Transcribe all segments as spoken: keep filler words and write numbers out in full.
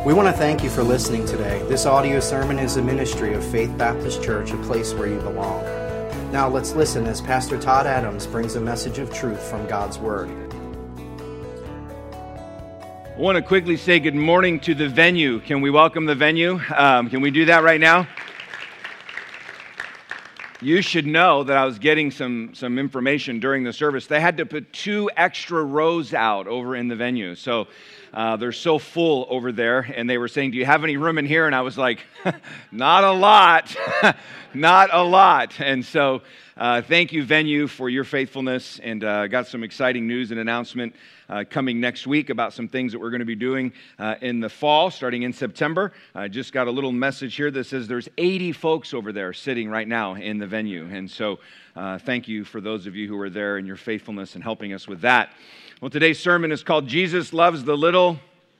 We want to thank you for listening today. This audio sermon is a ministry of Faith Baptist Church, a place where you belong. Now let's listen as Pastor Todd Adams brings a message of truth from God's Word. I want to quickly say good morning to the venue. Can we welcome the venue? Um, can we do that right now? You should know that I was getting some, some information during the service. They had to put two extra rows out over in the venue. So uh, they're so full over there. And they were saying, do you have any room in here? And I was like, not a lot. Not a lot. And so uh, thank you, venue, for your faithfulness. And I uh, got some exciting news and announcement Uh, coming next week about some things that we're going to be doing uh, in the fall, starting in September. I just got a little message here that says there's eighty folks over there sitting right now in the venue. And so uh, thank you for those of you who are there and your faithfulness in helping us with that. Well, today's sermon is called Jesus Loves the Little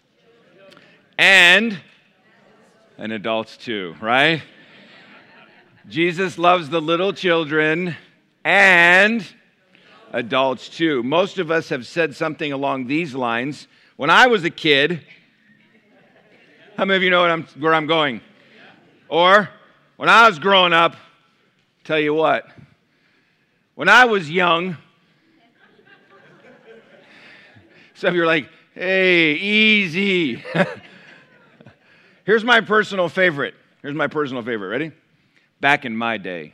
and, and Adults Too, right? Jesus loves the little children and adults too. Most of us have said something along these lines. When I was a kid, how many of you know what I'm, where I'm going? Or, when I was growing up, tell you what, when I was young, some of you are like, hey, easy. Here's my personal favorite. Here's my personal favorite. Ready? Back in my day.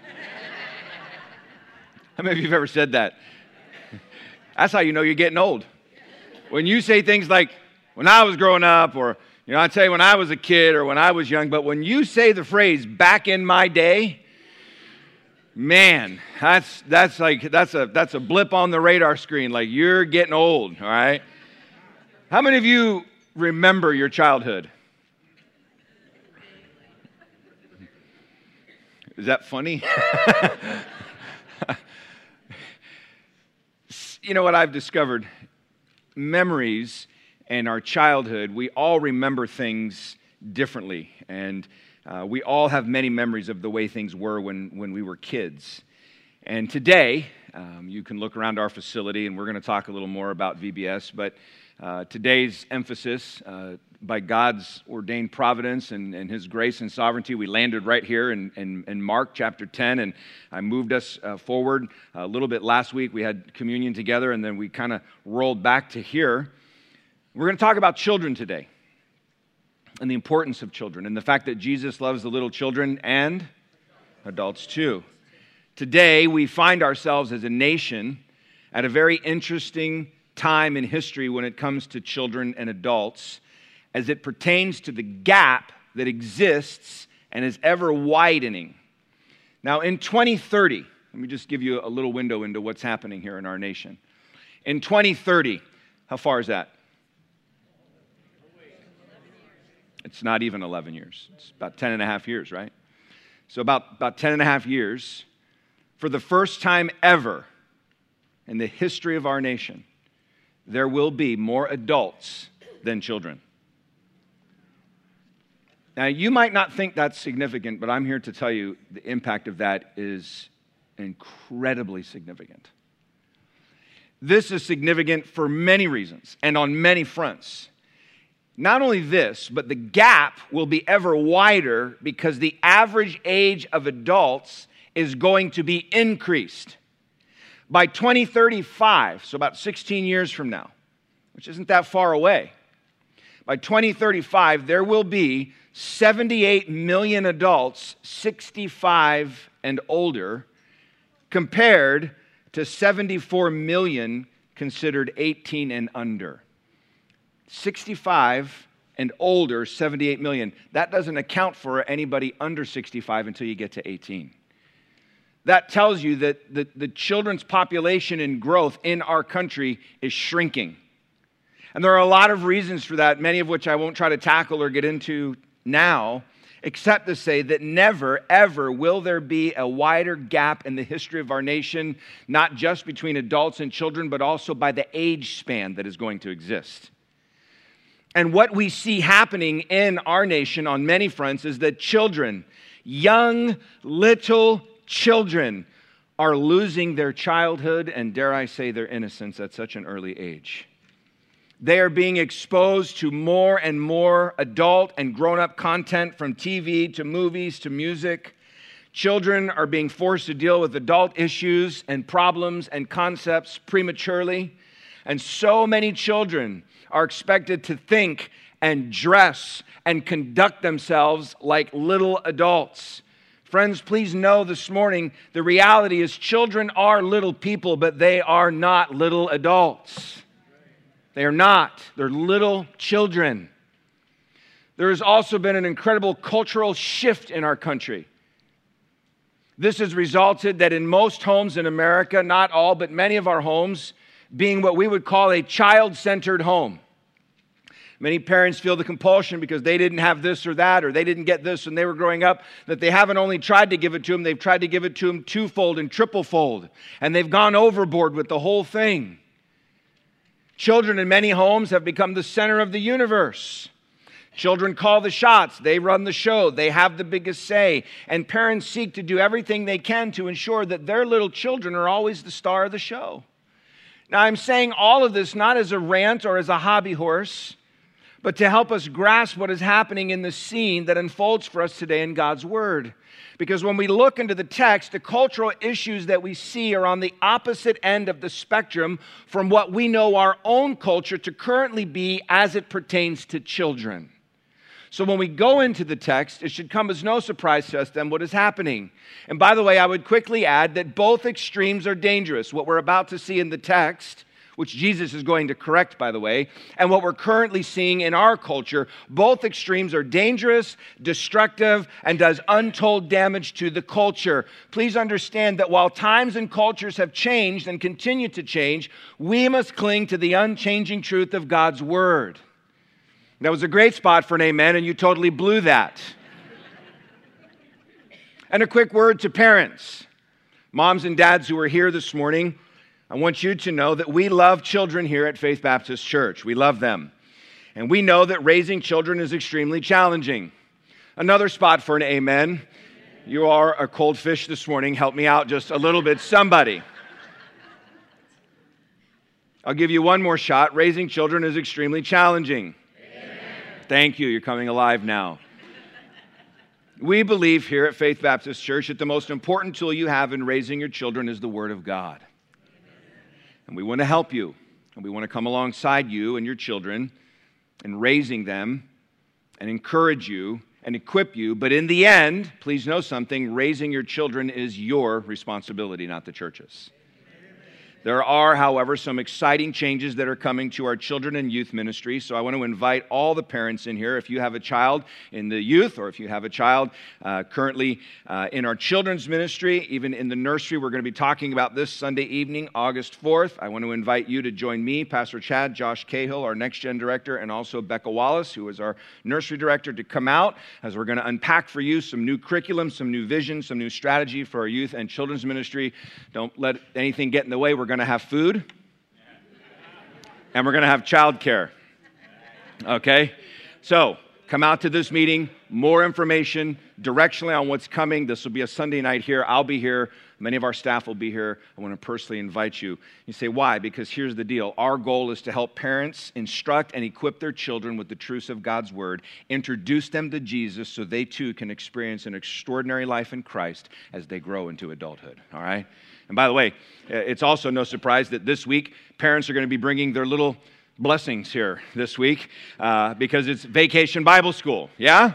How many of you have ever said that? That's how you know you're getting old. When you say things like, when I was growing up, or, you know, I'd say when I was a kid, or when I was young, but when you say the phrase, back in my day, man, that's that's like, that's a that's a blip on the radar screen, like you're getting old, all right? How many of you remember your childhood? Is that funny? You know what I've discovered? Memories and our childhood, we all remember things differently. And uh, we all have many memories of the way things were when, when we were kids. And today, um, you can look around our facility, and we're going to talk a little more about V B S. But uh, today's emphasis, uh, by God's ordained providence and, and His grace and sovereignty, we landed right here in, in, in Mark chapter ten, and I moved us uh, forward a little bit last week. We had communion together, and then we kind of rolled back to here. We're going to talk about children today, and the importance of children, and the fact that Jesus loves the little children and adults too. Today, we find ourselves as a nation at a very interesting time in history when it comes to children and adults, as it pertains to the gap that exists and is ever widening. Now, in twenty thirty, let me just give you a little window into what's happening here in our nation. In twenty thirty, how far is that? It's not even eleven years. It's about ten and a half years, right? So about, about ten and a half years, for the first time ever in the history of our nation, there will be more adults than children. Now, you might not think that's significant, but I'm here to tell you the impact of that is incredibly significant. This is significant for many reasons and on many fronts. Not only this, but the gap will be ever wider because the average age of adults is going to be increased. By twenty thirty-five, so about sixteen years from now, which isn't that far away, by twenty thirty-five, there will be seventy-eight million adults sixty-five and older, compared to seventy-four million considered eighteen and under. sixty-five and older, seventy-eight million. That doesn't account for anybody under sixty-five until you get to eighteen. That tells you that the, the children's population and growth in our country is shrinking. And there are a lot of reasons for that, many of which I won't try to tackle or get into now, except to say that never, ever will there be a wider gap in the history of our nation, not just between adults and children, but also by the age span that is going to exist. And what we see happening in our nation on many fronts is that children, young, little children, are losing their childhood and, dare I say, their innocence at such an early age. They are being exposed to more and more adult and grown-up content, from T V to movies to music. Children are being forced to deal with adult issues and problems and concepts prematurely. And so many children are expected to think and dress and conduct themselves like little adults. Friends, please know this morning, the reality is children are little people, but they are not little adults. They are not. They're little children. There has also been an incredible cultural shift in our country. This has resulted that in most homes in America, not all, but many of our homes, being what we would call a child-centered home. Many parents feel the compulsion because they didn't have this or that, or they didn't get this when they were growing up, that they haven't only tried to give it to them, they've tried to give it to them twofold and triplefold, and they've gone overboard with the whole thing. Children in many homes have become the center of the universe. Children call the shots, they run the show, they have the biggest say, and parents seek to do everything they can to ensure that their little children are always the star of the show. Now, I'm saying all of this not as a rant or as a hobby horse, but to help us grasp what is happening in the scene that unfolds for us today in God's Word. Because when we look into the text, the cultural issues that we see are on the opposite end of the spectrum from what we know our own culture to currently be as it pertains to children. So when we go into the text, it should come as no surprise to us then what is happening. And by the way, I would quickly add that both extremes are dangerous. What we're about to see in the text, which Jesus is going to correct, by the way, and what we're currently seeing in our culture, both extremes are dangerous, destructive, and does untold damage to the culture. Please understand that while times and cultures have changed and continue to change, we must cling to the unchanging truth of God's Word. That was a great spot for an amen, and you totally blew that. And a quick word to parents. Moms and dads who are here this morning, I want you to know that we love children here at Faith Baptist Church. We love them. And we know that raising children is extremely challenging. Another spot for an amen. You are a cold fish this morning. Help me out just a little bit, somebody. I'll give you one more shot. Raising children is extremely challenging. Amen. Thank you. You're coming alive now. We believe here at Faith Baptist Church that the most important tool you have in raising your children is the Word of God. And we want to help you, and we want to come alongside you and your children in raising them and encourage you and equip you. But in the end, please know something, raising your children is your responsibility, not the church's. There are, however, some exciting changes that are coming to our children and youth ministry. So I want to invite all the parents in here. If you have a child in the youth, or if you have a child uh, currently uh, in our children's ministry, even in the nursery, we're going to be talking about this Sunday evening, August fourth. I want to invite you to join me, Pastor Chad, Josh Cahill, our Next Gen Director, and also Becca Wallace, who is our nursery director, to come out as we're going to unpack for you some new curriculum, some new vision, some new strategy for our youth and children's ministry. Don't let anything get in the way. We're going to have food, and we're going to have childcare. Okay? So, come out to this meeting, more information directionally on what's coming. This will be a Sunday night here. I'll be here. Many of our staff will be here. I want to personally invite you. You say, why? Because here's the deal. Our goal is to help parents instruct and equip their children with the truths of God's Word, introduce them to Jesus so they too can experience an extraordinary life in Christ as they grow into adulthood. All right? And by the way, it's also no surprise that this week, parents are going to be bringing their little blessings here this week uh, because it's Vacation Bible School. Yeah?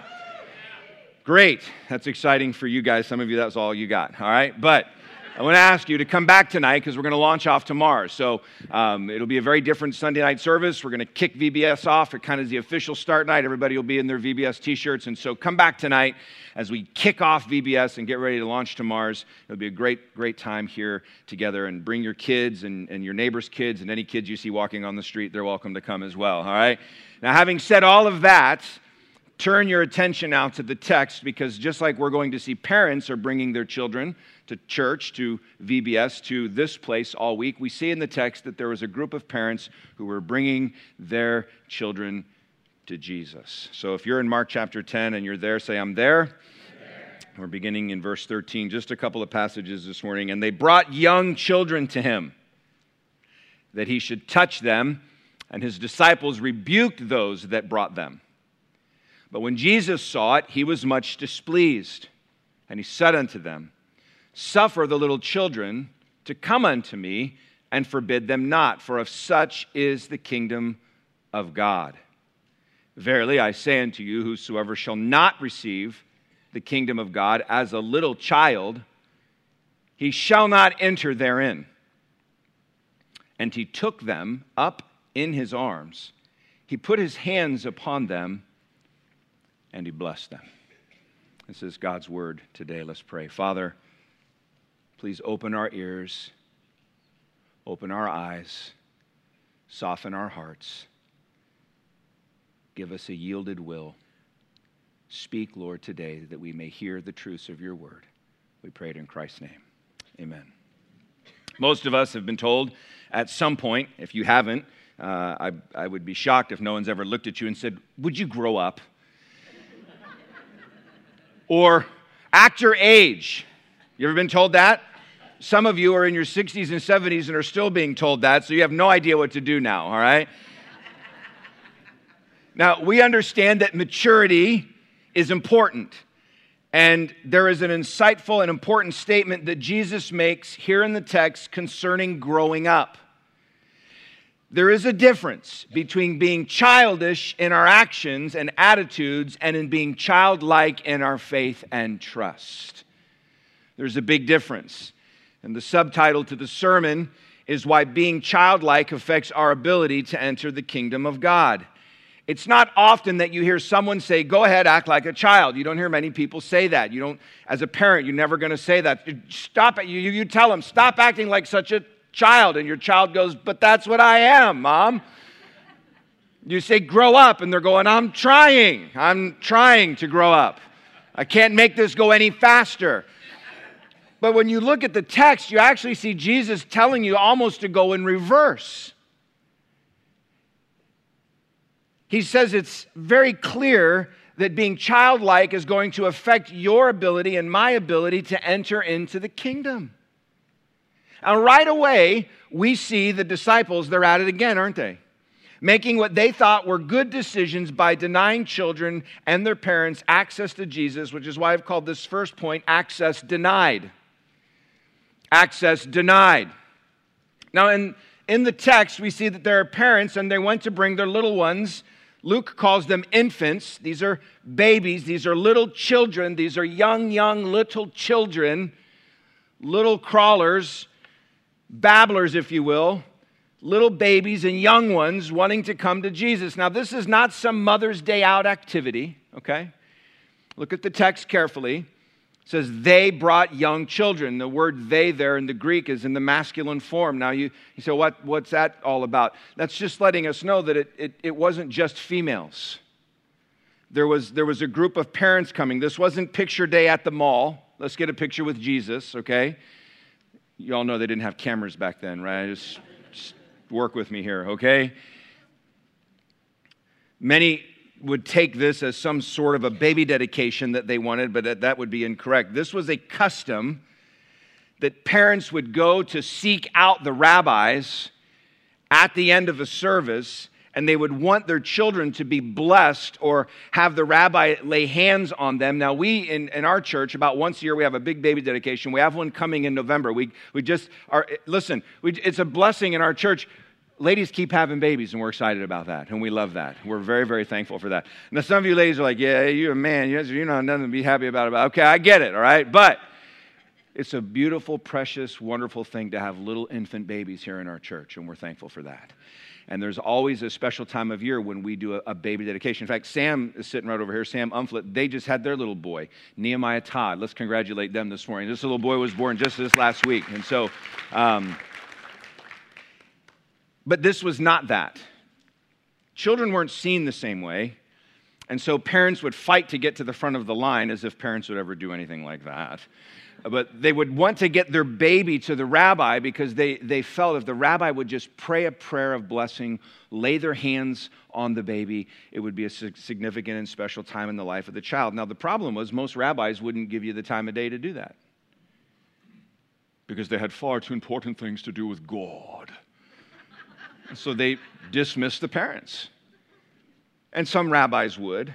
Great. That's exciting for you guys. Some of you, that's all you got. All right? But I want to ask you to come back tonight because we're going to launch off tomorrow. So um, it'll be a very different Sunday night service. We're going to kick V B S off. It kind of is the official start night. Everybody will be in their V B S t-shirts. And so come back tonight as we kick off V B S and get ready to launch tomorrow's. It'll be a great, great time here together. And bring your kids and, and your neighbors' kids and any kids you see walking on the street. They're welcome to come as well. All right? Now, having said all of that, turn your attention now to the text, because just like we're going to see parents are bringing their children to church, to V B S, to this place all week, we see in the text that there was a group of parents who were bringing their children to Jesus. So if you're in Mark chapter ten and you're there, say, I'm there. I'm there. We're beginning in verse thirteen, just a couple of passages this morning. And they brought young children to him, that he should touch them. and his disciples rebuked those that brought them. But when Jesus saw it, he was much displeased, and he said unto them, Suffer the little children to come unto me, and forbid them not, for of such is the kingdom of God. Verily I say unto you, whosoever shall not receive the kingdom of God as a little child, he shall not enter therein. And he took them up in his arms. He put his hands upon them, and he blessed them. This is God's word today. Let's pray. Father, please open our ears, open our eyes, soften our hearts. Give us a yielded will. Speak, Lord, today that we may hear the truths of your word. We pray it in Christ's name. Amen. Most of us have been told at some point, if you haven't, uh, I, I would be shocked if no one's ever looked at you and said, would you grow up? Or act your age. You ever been told that? Some of you are in your sixties and seventies and are still being told that, so you have no idea what to do now, all right? Now, we understand that maturity is important. And there is an insightful and important statement that Jesus makes here in the text concerning growing up. There is a difference between being childish in our actions and attitudes and in being childlike in our faith and trust. There's a big difference. And the subtitle to the sermon is Why Being Childlike Affects Our Ability to Enter the Kingdom of God. It's not often that you hear someone say, go ahead, act like a child. You don't hear many people say that. You don't, as a parent, you're never going to say that. Stop it. You, you tell them, stop acting like such a child. And your child goes, but that's what I am, Mom. You say, grow up. And they're going, I'm trying. I'm trying to grow up. I can't make this go any faster. But when you look at the text, you actually see Jesus telling you almost to go in reverse. He says it's very clear that being childlike is going to affect your ability and my ability to enter into the kingdom. And right away, we see the disciples, they're at it again, aren't they? Making what they thought were good decisions by denying children and their parents access to Jesus, which is why I've called this first point, access denied. Access denied. Now, in, in the text, we see that there are parents and they went to bring their little ones. Luke calls them infants. These are babies. These are little children. These are young, young little children, little crawlers, babblers, if you will, little babies and young ones wanting to come to Jesus. Now, this is not some Mother's Day out activity, okay? Look at the text carefully. It says, they brought young children. The word they there in the Greek is in the masculine form. Now, you, you say, what, what's that all about? That's just letting us know that it, it, it wasn't just females. There was, there was a group of parents coming. This wasn't picture day at the mall. Let's get a picture with Jesus, okay? You all know they didn't have cameras back then, right? Just, just work with me here, okay? Many would take this as some sort of a baby dedication that they wanted, but that would be incorrect. This was a custom that parents would go to seek out the rabbis at the end of a service, and they would want their children to be blessed or have the rabbi lay hands on them. Now, we in, in our church, about once a year, we have a big baby dedication. We have one coming in November. We we just are, listen, we, it's a blessing in our church. Ladies keep having babies, and we're excited about that, and we love that. We're very, very thankful for that. Now, some of you ladies are like, yeah, you're a man. You're not nothing to be happy about. Okay, I get it, all right? But it's a beautiful, precious, wonderful thing to have little infant babies here in our church, and we're thankful for that. And there's always a special time of year when we do a, a baby dedication. In fact, Sam is sitting right over here, Sam Umflett. They just had their little boy, Nehemiah Todd. Let's congratulate them this morning. This little boy was born just this last week. And so... Um, But this was not that. Children weren't seen the same way, and so parents would fight to get to the front of the line, as if parents would ever do anything like that. But they would want to get their baby to the rabbi because they, they felt if the rabbi would just pray a prayer of blessing, lay their hands on the baby, it would be a significant and special time in the life of the child. Now, the problem was most rabbis wouldn't give you the time of day to do that because they had far too important things to do with God. So they dismissed the parents. And some rabbis would.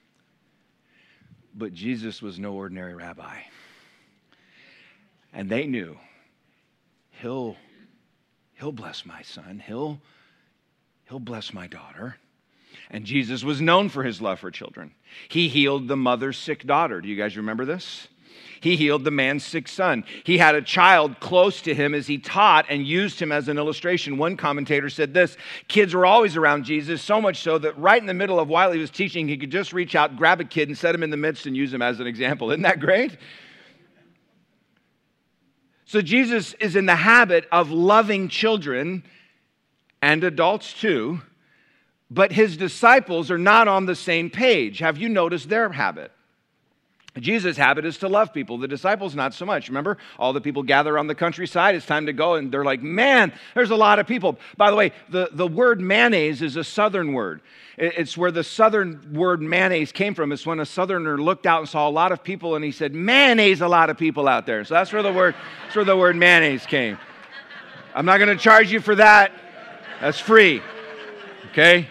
But Jesus was no ordinary rabbi. And they knew, he'll, he'll bless my son. He'll, he'll bless my daughter. And Jesus was known for his love for children. He healed the mother's sick daughter. Do you guys remember this? He healed the man's sick son. He had a child close to him as he taught and used him as an illustration. One commentator said this: kids were always around Jesus, so much so that right in the middle of while he was teaching, he could just reach out, grab a kid, and set him in the midst and use him as an example. Isn't that great? So Jesus is in the habit of loving children and adults too, but his disciples are not on the same page. Have you noticed their habit? Jesus' habit is to love people. The disciples, not so much. Remember, all the people gather on the countryside. It's time to go, and they're like, man, there's a lot of people. By the way, the, the word mayonnaise is a southern word. It's where the southern word mayonnaise came from. It's when a southerner looked out and saw a lot of people, and he said, mayonnaise, a lot of people out there. So that's where the word, that's where the word mayonnaise came. I'm not going to charge you for that. That's free. Okay?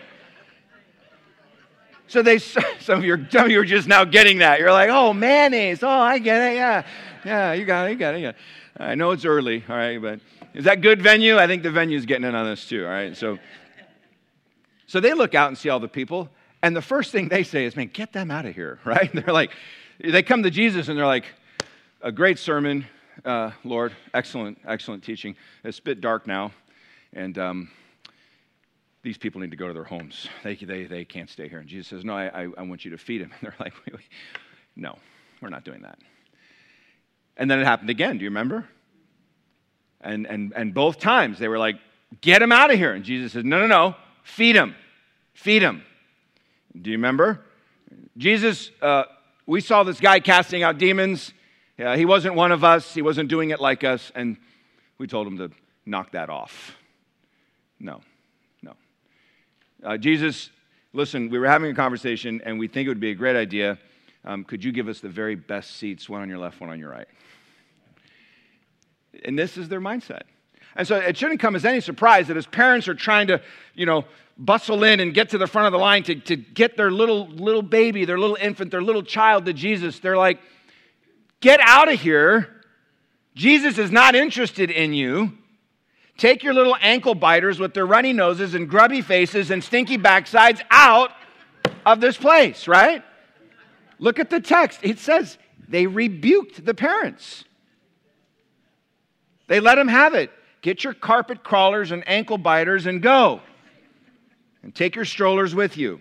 So they, some of you, some of you are just now getting that. You're like, oh, mayonnaise. Oh, I get it. Yeah, yeah, you got it. You got it. You got it. I know it's early. All right, but is that good venue? I think the venue's getting in on this too. All right, so, so they look out and see all the people, and the first thing they say is, "Man, get them out of here!" Right? They're like, they come to Jesus and they're like, "A great sermon, uh, Lord. Excellent, excellent teaching. It's a bit dark now, and." Um, These people need to go to their homes. They they they can't stay here. And Jesus says, no, I, I want you to feed them. And they're like, wait, wait. No, we're not doing that. And then it happened again. Do you remember? And and and both times they were like, get him out of here. And Jesus says, no, no, no, feed him. Feed him. Do you remember? Jesus, uh, we saw this guy casting out demons. Yeah, he wasn't one of us. He wasn't doing it like us. And we told him to knock that off. No. Uh, Jesus, listen, we were having a conversation, and we think it would be a great idea. Um, could you give us the very best seats, one on your left, one on your right? And this is their mindset. And so it shouldn't come as any surprise that as parents are trying to, you know, bustle in and get to the front of the line to, to get their little, little baby, their little infant, their little child to Jesus, they're like, get out of here. Jesus is not interested in you. Take your little ankle biters with their runny noses and grubby faces and stinky backsides out of this place, right? Look at the text. It says they rebuked the parents. They let them have it. Get your carpet crawlers and ankle biters and go. And take your strollers with you.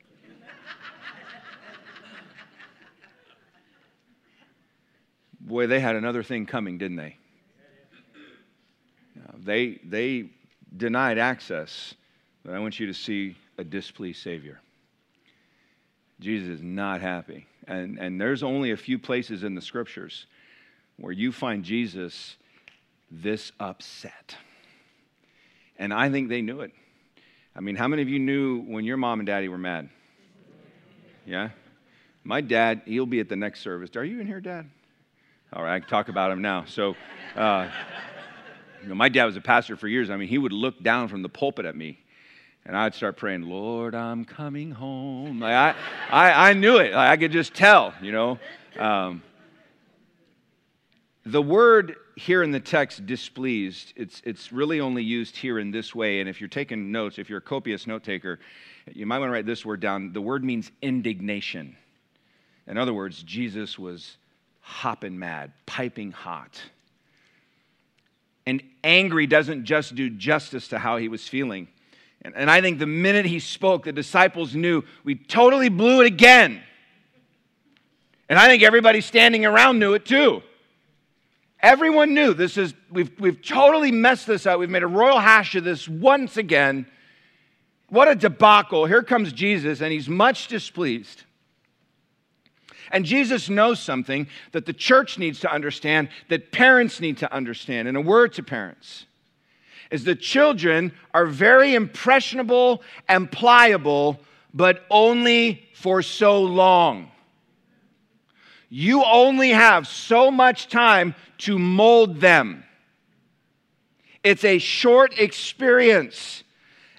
Boy, they had another thing coming, didn't they? They they denied access, but I want you to see a displeased Savior. Jesus is not happy. And, and there's only a few places in the Scriptures where you find Jesus this upset. And I think they knew it. I mean, how many of you knew when your mom and daddy were mad? Yeah? My dad, he'll be at the next service. Are you in here, Dad? All right, I can talk about him now. So... Uh, You know, my dad was a pastor for years. I mean, he would look down from the pulpit at me, and I'd start praying, Lord, I'm coming home. Like I, I, I knew it. Like I could just tell, you know. Um, the word here in the text, displeased, it's, it's really only used here in this way. And if you're taking notes, if you're a copious note taker, you might want to write this word down. The word means indignation. In other words, Jesus was hopping mad, piping hot. And angry doesn't just do justice to how he was feeling. And, and I think the minute he spoke, the disciples knew we totally blew it again. And I think everybody standing around knew it too. Everyone knew this is, we've, we've totally messed this up. We've made a royal hash of this once again. What a debacle. Here comes Jesus, and he's much displeased. And Jesus knows something that the church needs to understand, that parents need to understand. And a word to parents is that children are very impressionable and pliable, but only for so long. You only have so much time to mold them. It's a short experience.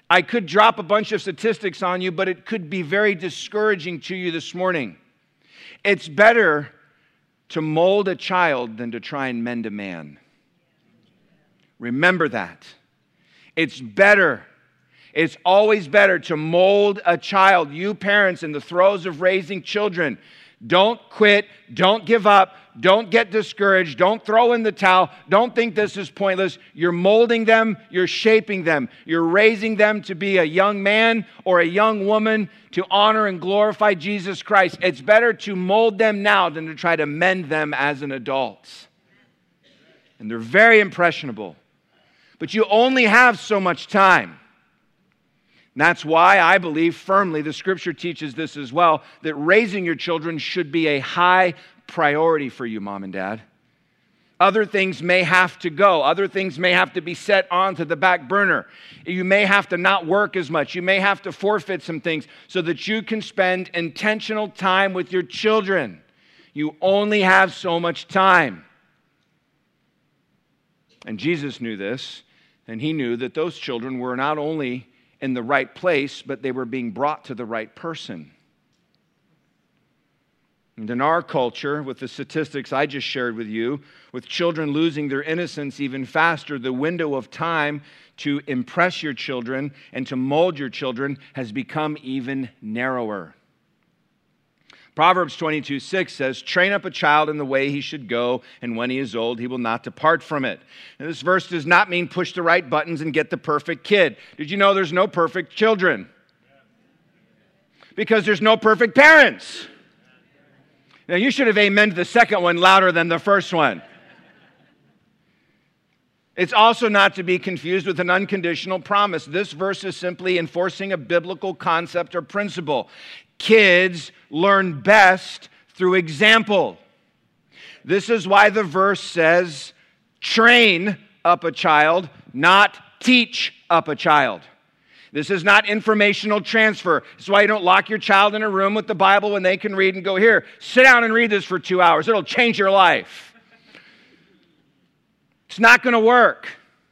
I could drop a bunch of statistics on you, but it could be very discouraging to you this morning. It's better to mold a child than to try and mend a man. Remember that. It's better. It's always better to mold a child. You parents in the throes of raising children, don't quit, don't give up, don't get discouraged, don't throw in the towel, don't think this is pointless. You're molding them, you're shaping them, you're raising them to be a young man or a young woman to honor and glorify Jesus Christ. It's better to mold them now than to try to mend them as an adult. And they're very impressionable. But you only have so much time. And that's why I believe firmly, the Scripture teaches this as well, that raising your children should be a high priority for you, mom and dad. Other things may have to go. Other things may have to be set onto the back burner. You may have to not work as much. You may have to forfeit some things so that you can spend intentional time with your children. You only have so much time. And Jesus knew this, and he knew that those children were not only in the right place, but they were being brought to the right person. And in our culture, with the statistics I just shared with you, with children losing their innocence even faster, the window of time to impress your children and to mold your children has become even narrower. Proverbs twenty-two six says, "Train up a child in the way he should go, and when he is old, he will not depart from it." And this verse does not mean push the right buttons and get the perfect kid. Did you know there's no perfect children? Because there's no perfect parents. Now, you should have amened the second one louder than the first one. It's also not to be confused with an unconditional promise. This verse is simply enforcing a biblical concept or principle. Kids learn best through example. This is why the verse says, train up a child, not teach up a child. This is not informational transfer. This is why you don't lock your child in a room with the Bible when they can read and go, here, sit down and read this for two hours. It'll change your life. It's not going to work.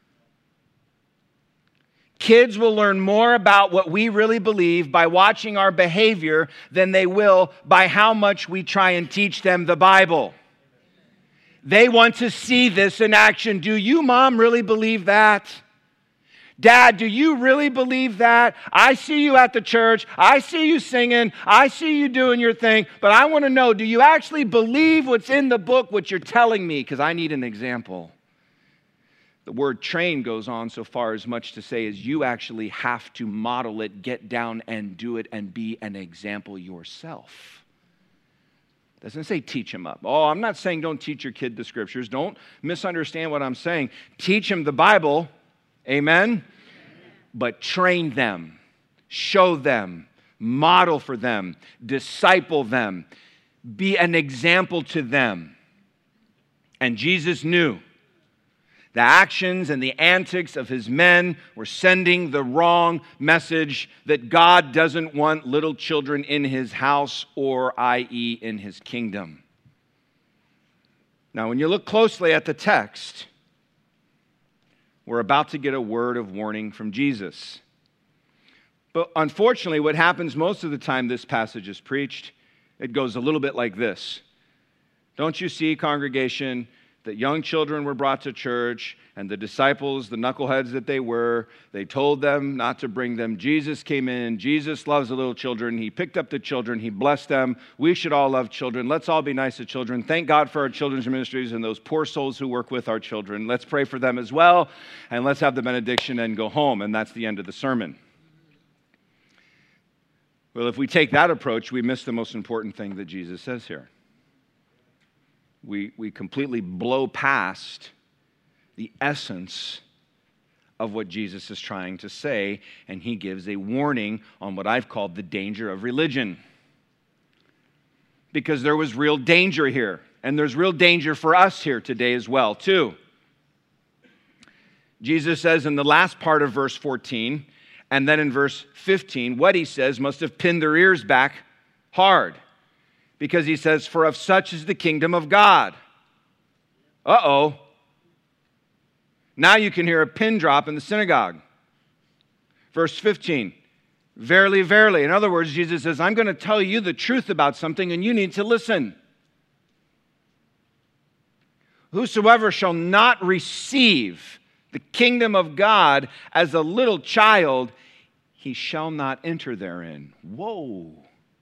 Kids will learn more about what we really believe by watching our behavior than they will by how much we try and teach them the Bible. They want to see this in action. Do you, Mom, really believe that? Dad, do you really believe that? I see you at the church. I see you singing. I see you doing your thing. But I want to know, do you actually believe what's in the book, what you're telling me? Because I need an example. The word train goes on so far as much to say as you actually have to model it, get down and do it, and be an example yourself. It doesn't say teach him up. Oh, I'm not saying don't teach your kid the Scriptures. Don't misunderstand what I'm saying. Teach him the Bible. Amen? But train them, show them, model for them, disciple them, be an example to them. And Jesus knew the actions and the antics of his men were sending the wrong message that God doesn't want little children in his house or that is in his kingdom. Now, when you look closely at the text, we're about to get a word of warning from Jesus. But unfortunately, what happens most of the time this passage is preached, it goes a little bit like this. Don't you see, congregation, that young children were brought to church, and the disciples, the knuckleheads that they were, they told them not to bring them. Jesus came in. Jesus loves the little children. He picked up the children. He blessed them. We should all love children. Let's all be nice to children. Thank God for our children's ministries and those poor souls who work with our children. Let's pray for them as well, and let's have the benediction and go home. And that's the end of the sermon. Well, if we take that approach, we miss the most important thing that Jesus says here. We, we completely blow past the essence of what Jesus is trying to say, and he gives a warning on what I've called the danger of religion. Because there was real danger here, and there's real danger for us here today as well, too. Jesus says in the last part of verse fourteen, and then in verse fifteen, what he says must have pinned their ears back hard. Because he says, for of such is the kingdom of God. Uh-oh. Now you can hear a pin drop in the synagogue. Verse fifteen, verily, verily. In other words, Jesus says, I'm going to tell you the truth about something and you need to listen. Whosoever shall not receive the kingdom of God as a little child, he shall not enter therein. Whoa.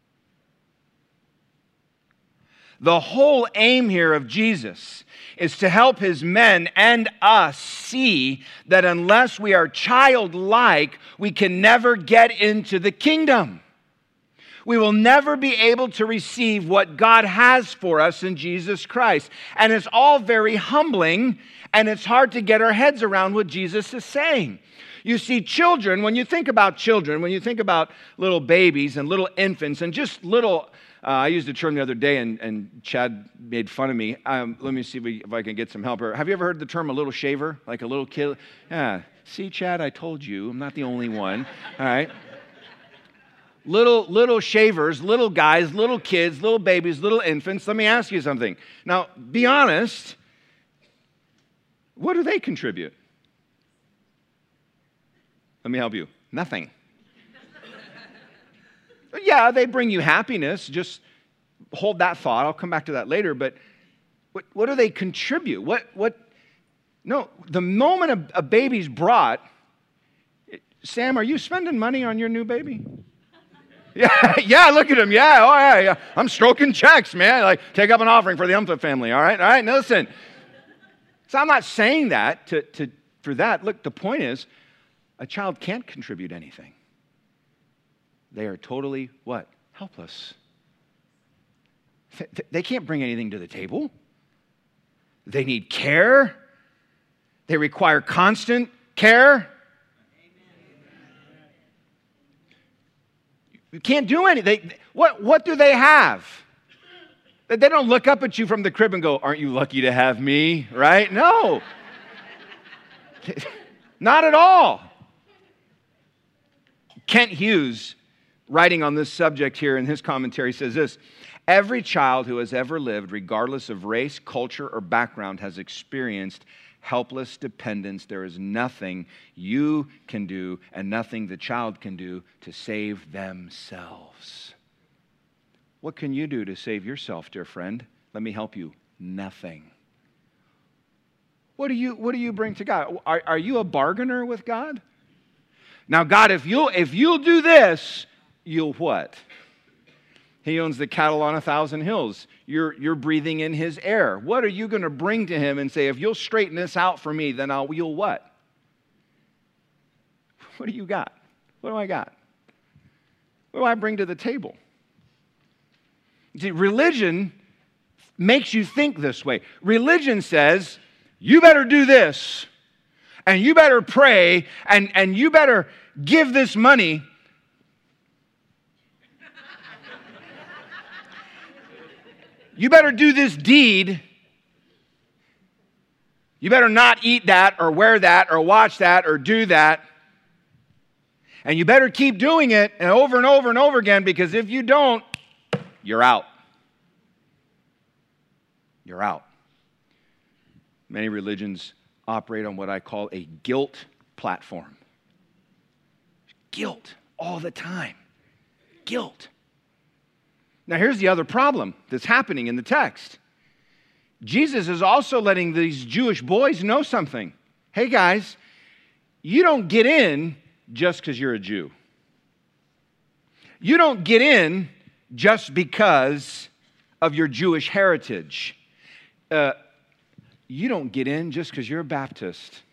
The whole aim here of Jesus is to help his men and us see that unless we are childlike, we can never get into the kingdom. We will never be able to receive what God has for us in Jesus Christ. And it's all very humbling, and it's hard to get our heads around what Jesus is saying. You see, children, when you think about children, when you think about little babies and little infants and just little... Uh, I used a term the other day, and, and Chad made fun of me. Um, let me see if, we, if I can get some help here. Have you ever heard the term a little shaver? Like a little kid? Yeah. See, Chad, I told you. I'm not the only one. All right. Little, little shavers, little guys, little kids, little babies, little infants. Let me ask you something. Now, be honest. What do they contribute? Let me help you. Nothing. Yeah, they bring you happiness. Just hold that thought. I'll come back to that later. But what, what do they contribute? What, what? No, the moment a, a baby's brought, Sam, are you spending money on your new baby? Yeah, yeah, look at him. Yeah, oh yeah, yeah. I'm stroking checks, man. Like, take up an offering for the Umtha family, all right? All right, now listen. So I'm not saying that to, to for that. Look, the point is, a child can't contribute anything. They are totally, what? Helpless. They can't bring anything to the table. They need care. They require constant care. You can't do anything. What, what do they have? They don't look up at you from the crib and go, aren't you lucky to have me? Right? No. Not at all. Kent Hughes, writing on this subject here in his commentary, says this: every child who has ever lived, regardless of race, culture, or background, has experienced helpless dependence. There is nothing you can do and nothing the child can do to save themselves. What can you do to save yourself, dear friend? Let me help you. Nothing. What do you, what do you bring to God? Are, are you a bargainer with God? Now, God, if you'll, if you'll do this, you'll what? He owns the cattle on a thousand hills. You're, you're breathing in his air. What are you going to bring to him and say, if you'll straighten this out for me, then I'll, you'll what? What do you got? What do I got? What do I bring to the table? See, religion makes you think this way. Religion says, you better do this, and you better pray, and, and you better give this money. You better do this deed. You better not eat that or wear that or watch that or do that. And you better keep doing it and over and over and over again, because if you don't, you're out. You're out. Many religions operate on what I call a guilt platform. Guilt all the time. Guilt. Now, here's the other problem that's happening in the text. Jesus is also letting these Jewish boys know something. Hey, guys, you don't get in just because you're a Jew. You don't get in just because of your Jewish heritage. Uh, you don't get in just because you're a Baptist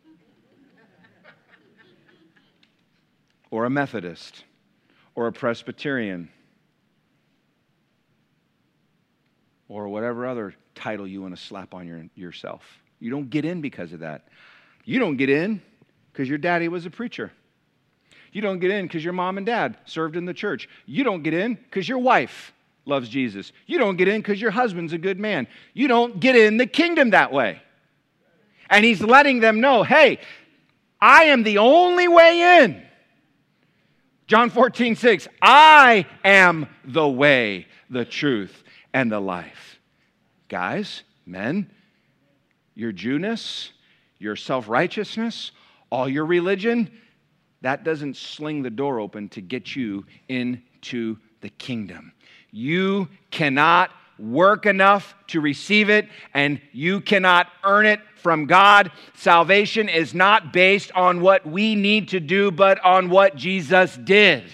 or a Methodist or a Presbyterian or whatever other title you want to slap on your, yourself. You don't get in because of that. You don't get in because your daddy was a preacher. You don't get in because your mom and dad served in the church. You don't get in because your wife loves Jesus. You don't get in because your husband's a good man. You don't get in the kingdom that way. And he's letting them know, hey, I am the only way in. John fourteen six, I am the way, the truth, and the life. Guys, men, your Jewness, your self-righteousness, all your religion, that doesn't sling the door open to get you into the kingdom. You cannot work enough to receive it, and you cannot earn it from God. Salvation is not based on what we need to do, but on what Jesus did.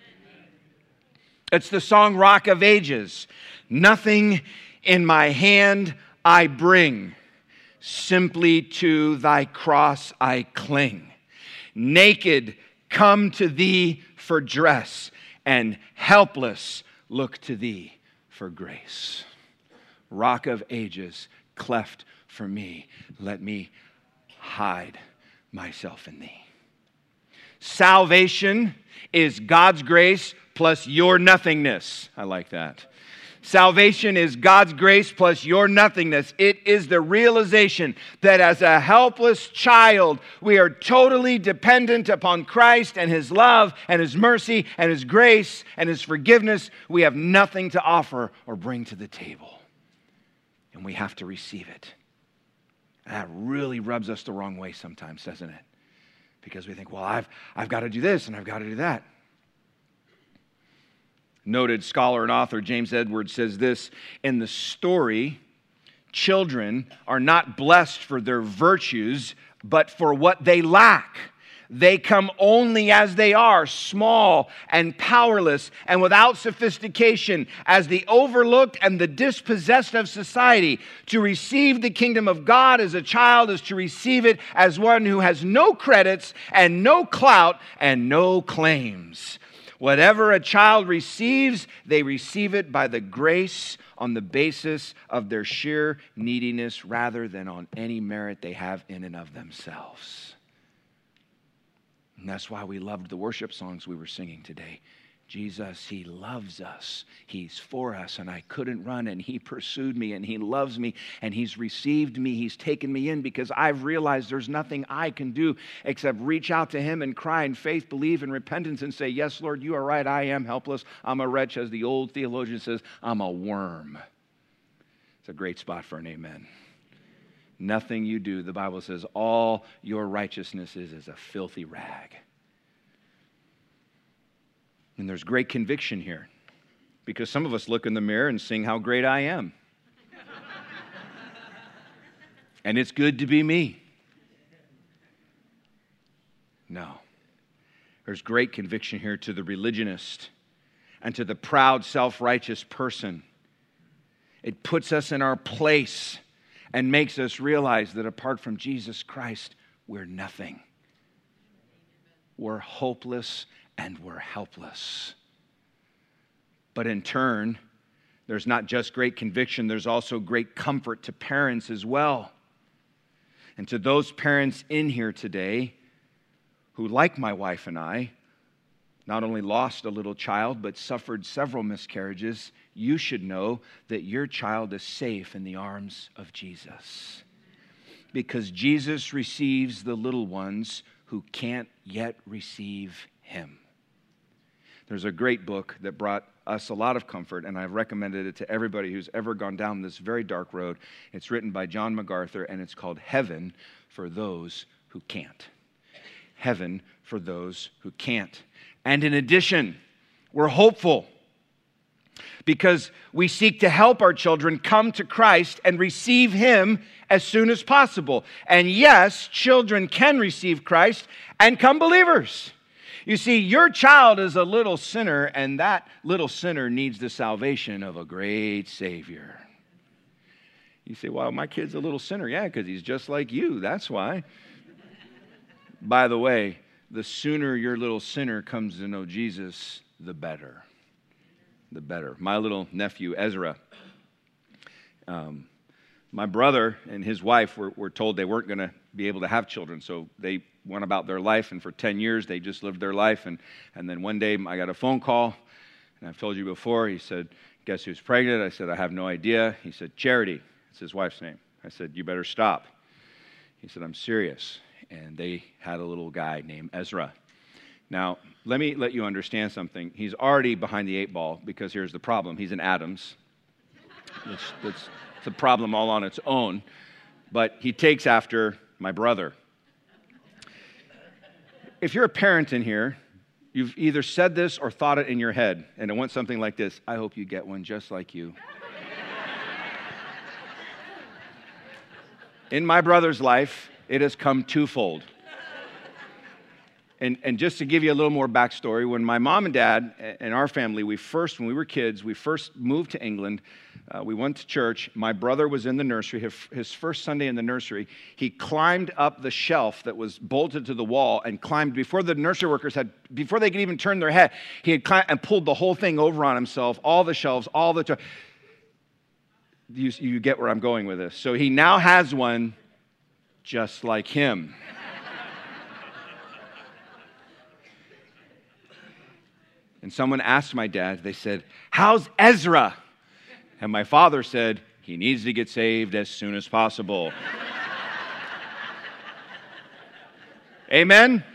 It's the song Rock of Ages. Nothing in my hand I bring, simply to thy cross I cling. Naked come to thee for dress, and helpless look to thee for grace. Rock of Ages, cleft for me, let me hide myself in thee. Salvation is God's grace plus your nothingness. I like that. Salvation is God's grace plus your nothingness. It is the realization that as a helpless child, we are totally dependent upon Christ and His love and His mercy and His grace and His forgiveness. We have nothing to offer or bring to the table. And we have to receive it. And that really rubs us the wrong way sometimes, doesn't it? Because we think, well, I've, I've got to do this and I've got to do that. Noted scholar and author James Edwards says this, in the story, children are not blessed for their virtues, but for what they lack. They come only as they are, small and powerless and without sophistication, as the overlooked and the dispossessed of society. To receive the kingdom of God as a child is to receive it as one who has no credits and no clout and no claims. Whatever a child receives, they receive it by the grace on the basis of their sheer neediness rather than on any merit they have in and of themselves. And that's why we loved the worship songs we were singing today. Jesus, He loves us. He's for us, and I couldn't run, and He pursued me, and He loves me, and He's received me. He's taken me in because I've realized there's nothing I can do except reach out to Him and cry in faith, believe in repentance, and say, yes, Lord, you are right. I am helpless. I'm a wretch. As the old theologian says, I'm a worm. It's a great spot for an amen. Nothing you do, the Bible says, all your righteousness is as a filthy rag. And there's great conviction here because some of us look in the mirror and sing how great I am. And it's good to be me. No. There's great conviction here to the religionist and to the proud, self-righteous person. It puts us in our place and makes us realize that apart from Jesus Christ, we're nothing. We're hopeless and we're helpless. But in turn, there's not just great conviction, there's also great comfort to parents as well. And to those parents in here today who, like my wife and I, not only lost a little child, but suffered several miscarriages, you should know that your child is safe in the arms of Jesus. Because Jesus receives the little ones who can't yet receive Him. There's a great book that brought us a lot of comfort, and I've recommended it to everybody who's ever gone down this very dark road. It's written by John MacArthur, and it's called Heaven for Those Who Can't. Heaven for Those Who Can't. And in addition, we're hopeful because we seek to help our children come to Christ and receive Him as soon as possible. And yes, children can receive Christ and come believers. You see, your child is a little sinner, and that little sinner needs the salvation of a great Savior. You say, well, my kid's a little sinner. Yeah, because he's just like you. That's why. By the way, the sooner your little sinner comes to know Jesus, the better. The better. My little nephew, Ezra, um, my brother and his wife were, were told they weren't going to be able to have children, so they went about their life, and for ten years they just lived their life. And, and then one day I got a phone call, and I've told you before, he said, guess who's pregnant? I said, I have no idea. He said, Charity. It's his wife's name. I said, you better stop. He said, I'm serious. And they had a little guy named Ezra. Now, let me let you understand something. He's already behind the eight ball because here's the problem. He's an Adams. That's, that's, it's a problem all on its own. But he takes after my brother. if you're a parent in here, you've either said this or thought it in your head, and it went something like this: I hope you get one just like you. In my brother's life, it has come twofold. And, and just to give you a little more backstory, when my mom and dad and our family, we first, when we were kids, we first moved to England. Uh, we went to church. My brother was in the nursery. His, his first Sunday in the nursery, he climbed up the shelf that was bolted to the wall and climbed before the nursery workers had, before they could even turn their head, he had climbed and pulled the whole thing over on himself, all the shelves, all the... T- you, you get where I'm going with this. So he now has one just like him. And someone asked my dad, they said, how's Ezra? And my father said, he needs to get saved as soon as possible. Amen?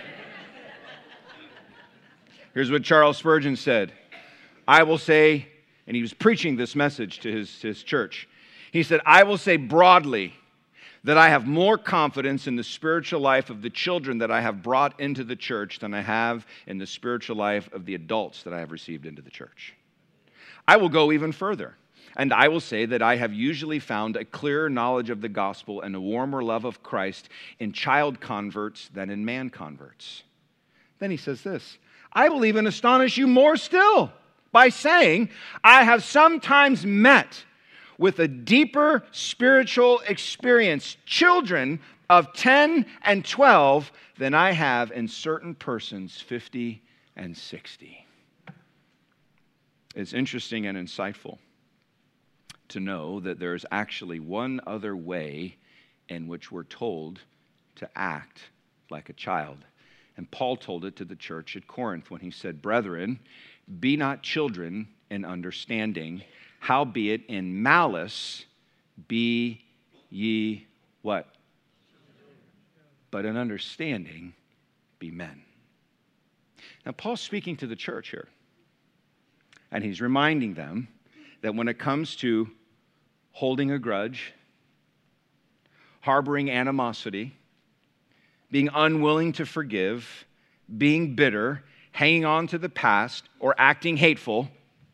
Here's what Charles Spurgeon said. I will say, and he was preaching this message to his, his church. He said, I will say broadly that I have more confidence in the spiritual life of the children that I have brought into the church than I have in the spiritual life of the adults that I have received into the church. I will go even further, and I will say that I have usually found a clearer knowledge of the gospel and a warmer love of Christ in child converts than in man converts. Then he says this, I will even astonish you more still by saying, I have sometimes met with a deeper spiritual experience, children of ten and twelve, than I have in certain persons fifty and sixty. It's interesting and insightful to know that there is actually one other way in which we're told to act like a child. And Paul told it to the church at Corinth when he said, Brethren, be not children in understanding, howbeit in malice be ye what? But in understanding be men. Now Paul's speaking to the church here. And he's reminding them that when it comes to holding a grudge, harboring animosity, being unwilling to forgive, being bitter, hanging on to the past, or acting hateful,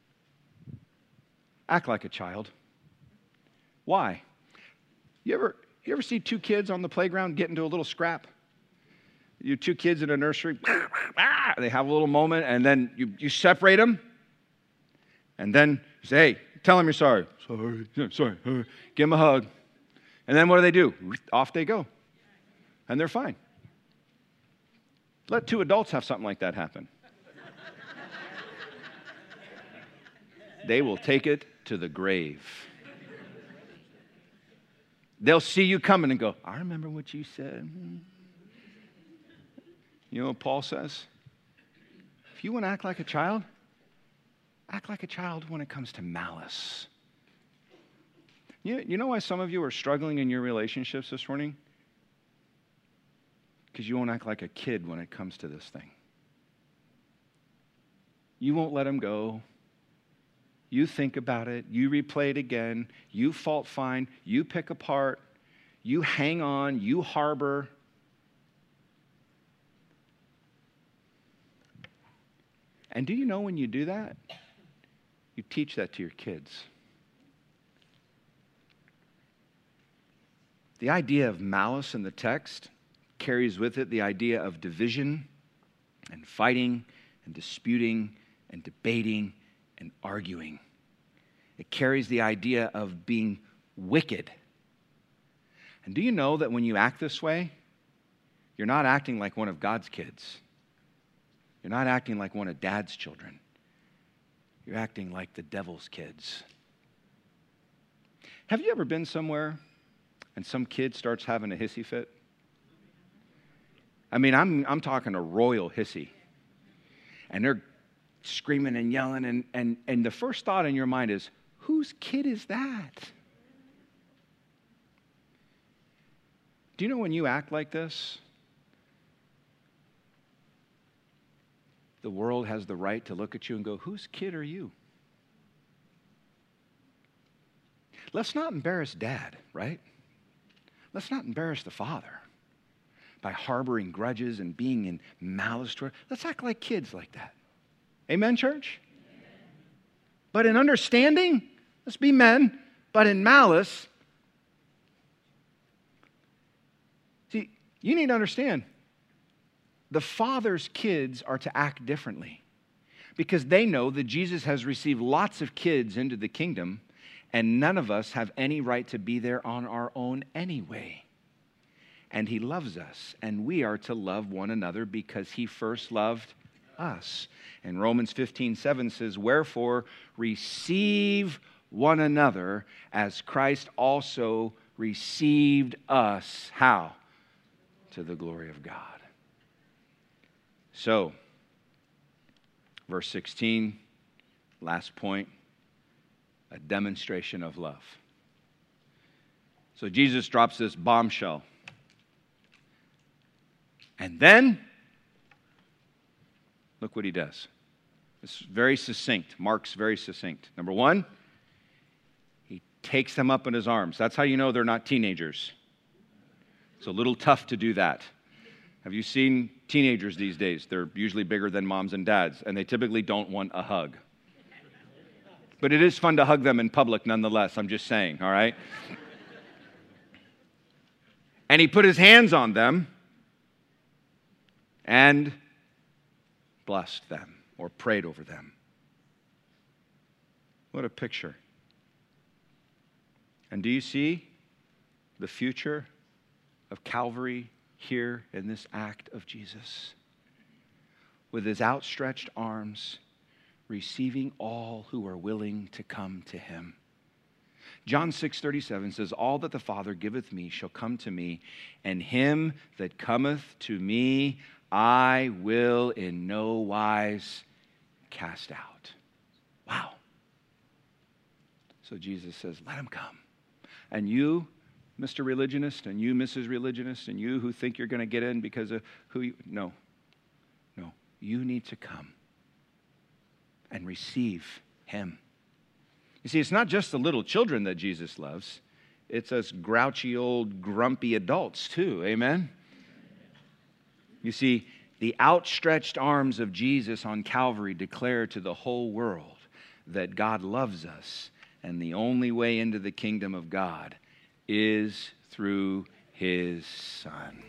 act like a child. Why? You ever, you ever see two kids on the playground get into a little scrap? You two kids in a nursery, they have a little moment, and then you, you separate them, and then you say, hey, tell them you're sorry. Sorry, yeah, sorry. Uh, give them a hug. And then what do they do? Off they go. And they're fine. Let two adults have something like that happen. They will take it to the grave. They'll see you coming and go, I remember what you said. You know what Paul says? If you want to act like a child, act like a child when it comes to malice. You, you know why some of you are struggling in your relationships this morning? Because you won't act like a kid when it comes to this thing. You won't let them go. You think about it. You replay it again. You fault find. You pick apart. You hang on. You harbor. And do you know when you do that, you teach that to your kids. The idea of malice in the text carries with it the idea of division and fighting and disputing and debating and arguing. It carries the idea of being wicked. And do you know that when you act this way, you're not acting like one of God's kids. You're not acting like one of Dad's children. You're acting like the devil's kids. Have you ever been somewhere and some kid starts having a hissy fit? I mean, I'm I'm talking a royal hissy. And they're screaming and yelling, and, and, and the first thought in your mind is, whose kid is that? Do you know when you act like this, the world has the right to look at you and go, whose kid are you? Let's not embarrass Dad, right? Let's not embarrass the Father. by harboring grudges and being in malice toward. Let's act like kids like that. Amen, church? Amen. But in understanding, let's be men, but in malice, see, you need to understand, the Father's kids are to act differently because they know that Jesus has received lots of kids into the kingdom, and none of us have any right to be there on our own anyway. And he loves us, and we are to love one another because he first loved us. And Romans fifteen seven says, wherefore receive one another as Christ also received us. How? To the glory of God. So, verse sixteen, last point, a demonstration of love. So Jesus drops this bombshell. And then, look what he does. It's very succinct. Mark's very succinct. Number one, he takes them up in his arms. That's how you know they're not teenagers. It's a little tough to do that. Have you seen teenagers these days? They're usually bigger than moms and dads, and they typically don't want a hug. But it is fun to hug them in public nonetheless, I'm just saying, all right? And he put his hands on them and blessed them or prayed over them. What a picture. And do you see the future of Calvary here in this act of Jesus? With his outstretched arms, receiving all who are willing to come to him. John six thirty-seven says, all that the Father giveth me shall come to me, and him that cometh to me I will in no wise cast out. Wow. So Jesus says, let him come. And you, Mister Religionist, and you, Missus Religionist, and you who think you're going to get in because of who you, no, no, you need to come and receive him. You see, it's not just the little children that Jesus loves. It's us grouchy old grumpy adults too, amen? You see, the outstretched arms of Jesus on Calvary declare to the whole world that God loves us, and the only way into the kingdom of God is through his Son.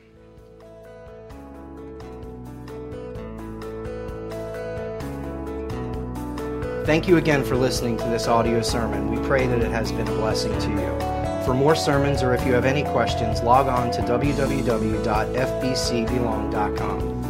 Thank you again for listening to this audio sermon. We pray that it has been a blessing to you. For more sermons, or if you have any questions, log on to w w w dot f b c belong dot com.